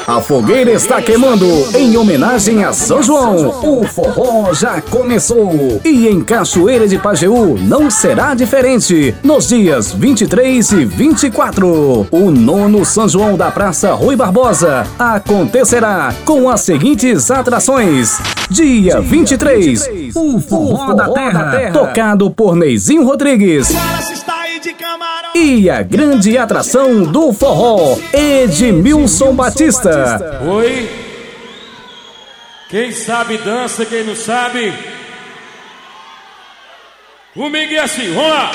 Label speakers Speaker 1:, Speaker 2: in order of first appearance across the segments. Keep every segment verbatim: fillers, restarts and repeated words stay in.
Speaker 1: A fogueira está queimando em homenagem a São João. O forró já começou e em Cachoeira de Pajeú não será diferente. Nos dias vinte e três e vinte e quatro, o nono São João da Praça Rui Barbosa acontecerá com as seguintes atrações. Dia vinte e três, o Forró da Terra, tocado por Neizinho Rodrigues. E a grande atração do forró, Edmilson Batista.
Speaker 2: Oi? Quem sabe dança, quem não sabe? Comigo é assim, vamos lá!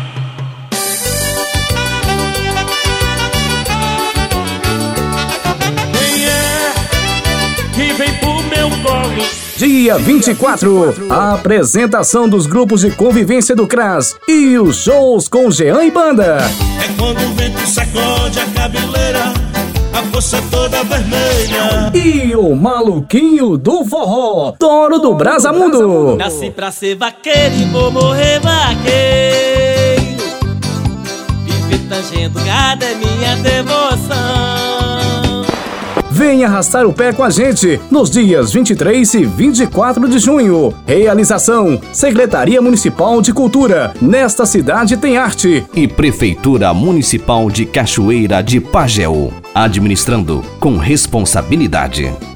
Speaker 2: Quem é que vem pro meu colo?
Speaker 1: Dia vinte e quatro, a apresentação dos grupos de convivência do C R A S e os shows com Jean e Banda.
Speaker 3: É quando o vento sacode a cabeleira, a força toda vermelha.
Speaker 1: E o maluquinho do forró, Toro do Brasamundo.
Speaker 4: Nasci pra ser vaqueiro e vou morrer vaqueiro. Viver tangendo gado é minha devoção.
Speaker 1: Vem arrastar o pé com a gente nos dias vinte e três e vinte e quatro de junho. Realização: Secretaria Municipal de Cultura. Nesta cidade tem arte.
Speaker 5: E Prefeitura Municipal de Cachoeira de Pajeú. Administrando com responsabilidade.